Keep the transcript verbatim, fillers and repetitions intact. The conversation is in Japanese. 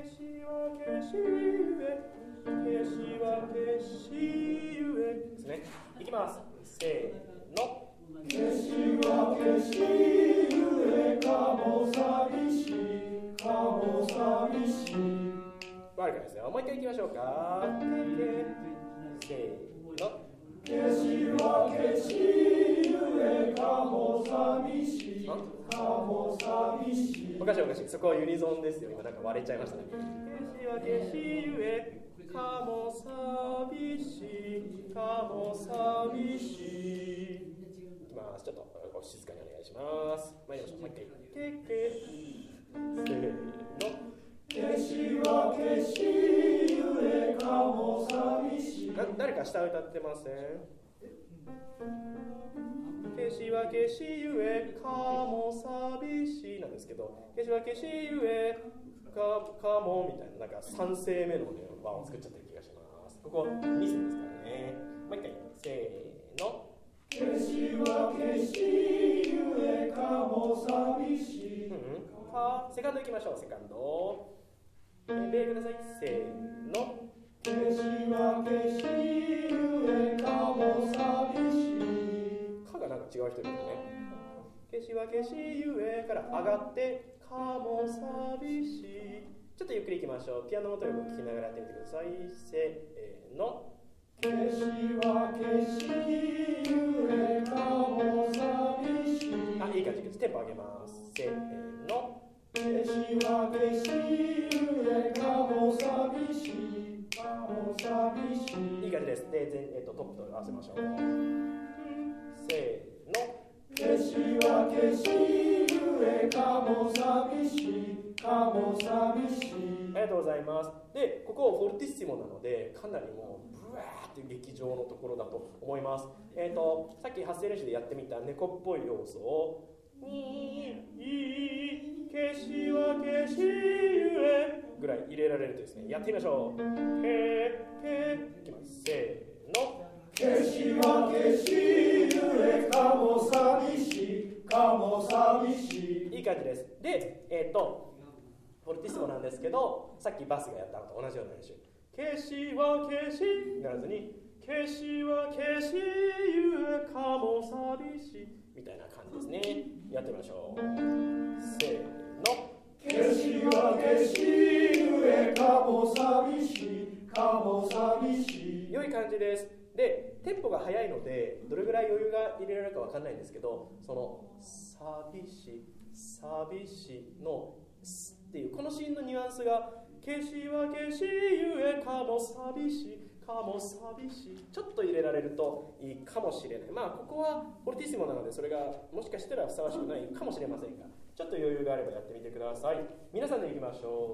しはけしゆえけしはけしゆえですね。いきます。せーの。 けしはけしゆえかも寂しいかも寂しい。 悪くないですよ。もう一回いきましょうか。せーの。 けしはけしゆえかも寂しいかも寂しい。 おかしいおかしい。そこはユニゾンですよ。今なんか割れちゃいましたね。けしはけしゆえかも寂しいかも寂しい。いきます。ちょっと静かにお願いします。参りましょう。もう一回。けけせーの。 けしはけしゆえかも寂しい。 な誰か下歌ってません？けしはけしゆえかも寂しいなんですけど、けしはけしゆえかかもみたいな、なんかさん声目のね和を作っちゃってる気がします。ここに声ですからね。もう一回せーの。 けしはけしゆえかも寂しい。 うんうん、かセカンドいきましょう。セカンドえべください。せーの。 けしはけしゆえかも寂しい。 かがなんか違う人いるんですね。けしはけしゆえから上がってかも寂しい。ちょっとゆっくりいきましょう。ピアノの音を聞きながらやってみてください。せーの。 けしはけしゆえかも寂しい。 あ、いい感じです。テンポ上げます。せーの。 けしはけしゆえかも寂しいかも寂しい。 いい感じです。で、全えっとトップと合わせましょう。せーの。 けしはけしゆえかも寂しいかも寂しい。 ありがとうございます。で、ここフォルティッシモなので、かなりもうブワーって劇場のところだと思います。えっと、さっき発声練習でやってみた猫っぽい要素をにいけしはけしゆえぐらい入れられるとですね、やってみましょう。けけいきます。せーの。 けしはけしゆえかも寂しいかも寂しい。 いい感じです。で、えっとフォルティッシモなんですけど、さっきバスがやったのと同じような練習。けしはけしならずに、けしはけしゆえかも寂しいみたいな感じですね。やってみましょう。せーの。 けしはけしゆえかも寂しいかも寂しい。 良い感じです。で、テンポが速いのでどれぐらい余裕が入れられるかわかんないんですけど、その寂しい寂しいのすっていうこのシーンのニュアンスが、けしはけしゆえかも寂しいかも寂しい、ちょっと入れられるといいかもしれない。まあここはフォルティッシモなのでそれがもしかしたらふさわしくないかもしれませんが、ちょっと余裕があればやってみてください。皆さんでいきましょう。